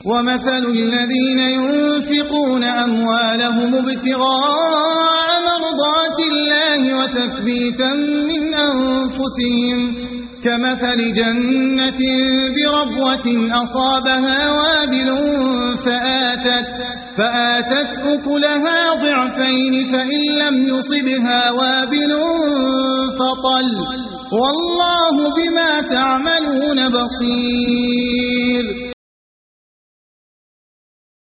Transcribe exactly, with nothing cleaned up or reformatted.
ومثل الذين ينفقون أموالهم ابتغاء مرضات الله وتثبيتا من أنفسهم كمثل جنة بربوة أصابها وابل فآتت, فآتت أكلها ضعفين فإن لم يصبها وابل فطل والله بما تعملون بصير.